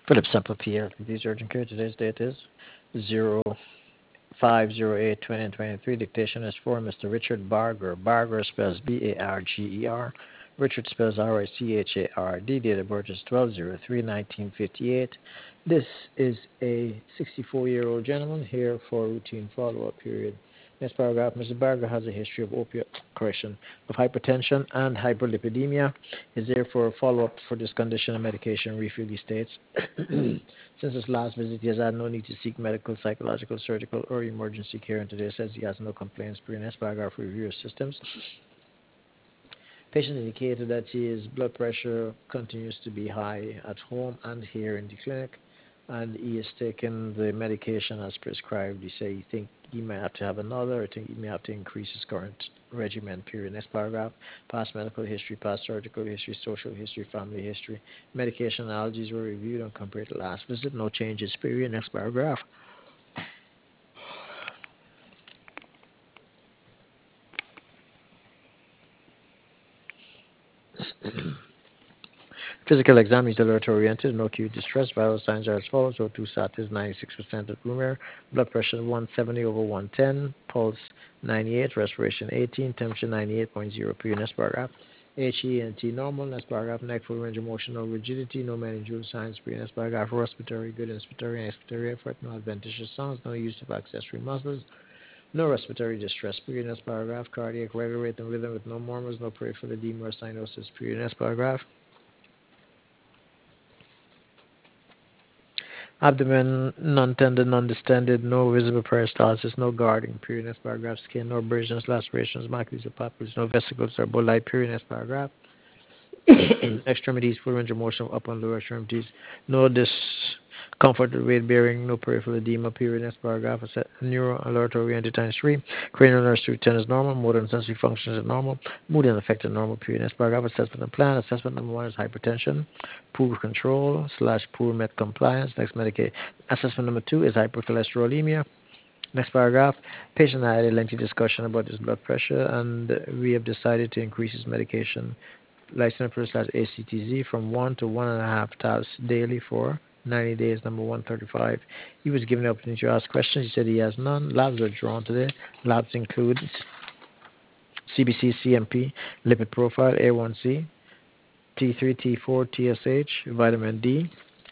Philip Sample PL. These urgent care. Today's date is 05/08/2023. Dictation is for Mr. Richard Barger. Barger spells Barger. Richard spells Richard. Date of birth is 12/03/1958. This is a 64-year-old gentleman here for a routine follow-up period. Next paragraph, Mr. Barger has a history of of hypertension and hyperlipidemia. Is there for a follow-up for this condition and medication refill, he states. Since his last visit, he has had no need to seek medical, psychological, surgical, or emergency care, and today says he has no complaints. Next paragraph, review of systems. Patient indicated that his blood pressure continues to be high at home and here in the clinic, and he has taken the medication as prescribed. He said he think he may have to have another, or think he may have to increase his current regimen. Next paragraph, past medical history, past surgical history, social history, family history. Medication allergies were reviewed and compared to last visit. No changes. Next paragraph. Physical exam is alert-oriented, no acute distress. Vital signs are as follows. O2 sat is 96% at room air. Blood pressure 170/110. Pulse 98. Respiration 18. Temperature 98.0 per unit paragraph. HENT normal. Next paragraph. Neck full range of motion, no rigidity. No meningeal signs per unit paragraph. Respiratory good. Inspiratory and expiratory effort. No adventitious sounds. No use of accessory muscles. No respiratory distress per unit paragraph. Cardiac regular rate and rhythm with no murmurs. No peripheral edema or cyanosis per unit paragraph. Abdomen non-tender, non-distended, no visible peristalsis, no guarding, period. Next paragraph. Skin, no abrasions, lacerations, maculae, or papules, no vesicles or bolite, period. Next paragraph. Extremities, full range of motion, upper and lower extremities, no discomfort with weight bearing, no peripheral edema, period. Next paragraph. Neuro alert oriented times 3. Cranial nerve structure 10 is normal, motor and sensory functions are normal, mood and affected normal, period. Next paragraph. Assessment and plan. Assessment number 1 is hypertension, poor control / poor med compliance. Next assessment number 2 is hypercholesterolemia. Next paragraph. Patient had a lengthy discussion about his blood pressure, and we have decided to increase his medication lisinopril / ACTZ from 1 to 1.5 tabs daily for 90 days. Number 135. He was given the opportunity to ask questions. He said he has none. Labs are drawn today. Labs include CBC, CMP, lipid profile, A1C, T3, T4, TSH, vitamin D.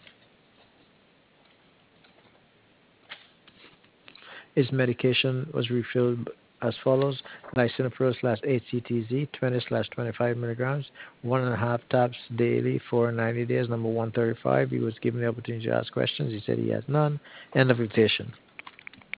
His medication was refilled as follows: lisinopril / ACTZ 20/25 milligrams, 1.5 tabs daily for 90 days. Number 135. He was given the opportunity to ask questions. He said he has none. End of dictation.